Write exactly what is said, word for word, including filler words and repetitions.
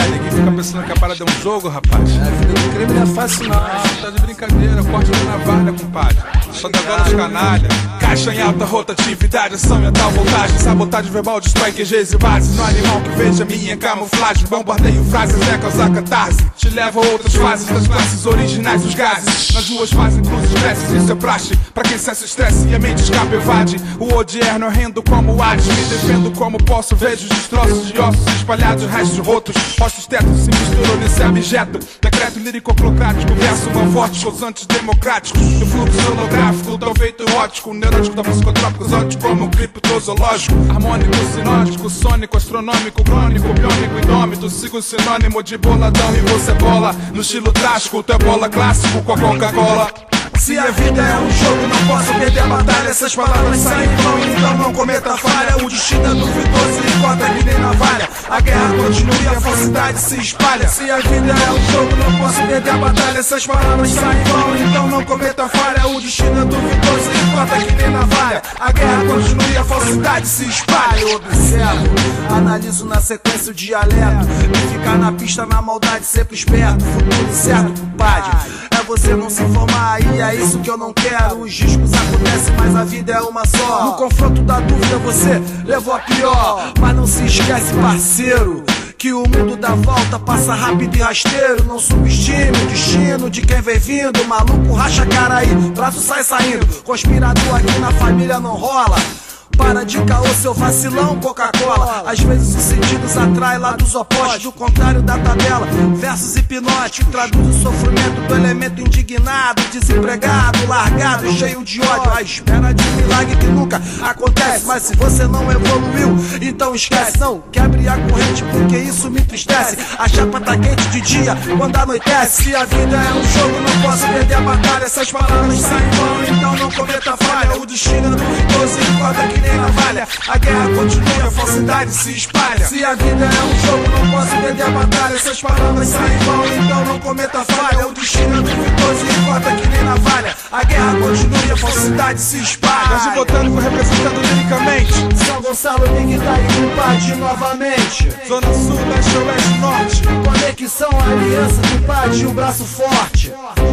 É, ninguém fica pensando que a parada é um jogo, rapaz. É, a vida do crime não é fácil não. Ah, tá de brincadeira, corte da navalha, compadre. Só da gola de canalha. Caixa em alta rotatividade, ação em alta voltagem. Sabotagem verbal destrói Q Gs e bases. No animal que veja minha camuflagem. Bombardeio frases é causar catarse. Te levo a outras fases das classes originais dos gases. Nas ruas fazem cruzes, estresses, isso é praxe. Pra quem cessa estresse e a mente escapa evade. O odiar não rendo como Hades. Me defendo como posso, vejo destroços de ossos espalhados, restos rotos. Ossos tetos se misturam nesse abjeto. Decreto lírico-oclocrático, verso malforte, os antidemocráticos. Do fluxo holográfico, tão feito ótico. Neurótico da psicotrópico, exótico como criptozoológico. Harmônico, sinótico, sônico, astronômico, crônico, biônico, indômito. Sigo sinônimo de boladão e você bola. No estilo trágico, tu é bola clássico com a Coca-Cola. Se a vida é um jogo, não posso perder a batalha. Essas palavras saem em vão, então não cometa falha. O destino é duvidoso e corta que nem navalha. A guerra continua e a falsidade se espalha. Se a vida é um jogo, não posso perder a batalha. Essas palavras saem em vão, então não cometa falha. O destino é duvidoso e corta que nem navalha. A guerra continua e a falsidade se espalha. Eu observo, analiso na sequência o dialeto. E ficar na pista na maldade, sempre esperto. Futuro certo, compadre. É você não se informar aí, é isso que eu não quero. Os riscos acontecem, mas a vida é uma só. No confronto da dúvida você levou a pior. Mas não se esquece, parceiro, que o mundo dá volta, passa rápido e rasteiro. Não subestime o destino de quem vem vindo. Maluco racha a cara aí, braço sai saindo. Conspirador aqui na família não rola. Para de caô, seu vacilão, Coca-Cola. Às vezes os sentidos atraem lados opostos. Do contrário da tabela, versos hipnóticos. Traduz o sofrimento do elemento indignado. Desempregado, largado, cheio de ódio. À espera de um milagre que nunca acontece. Mas se você não evoluiu, então esquece. Não quebre a corrente porque isso me entristece. A chapa tá quente de dia quando anoitece. Se a vida é um jogo, não posso perder a batalha. Essas palavras saem em vão, então não cometa falha. O destino é duvidoso e corta que nem navalha. A guerra continua e a falsidade se espalha. Se a vida é um jogo, não posso perder a batalha. Essas palavras saem em vão, então não cometa falha. O destino é duvidoso e corta que nem navalha. A guerra continua e a falsidade se espalha. Nós de Botânico representando liricamente. São Gonçalo, Big tá aí, compadre, novamente. Zona Sul, Leste, Oeste, Norte. Conexão, aliança, compadre, o braço forte.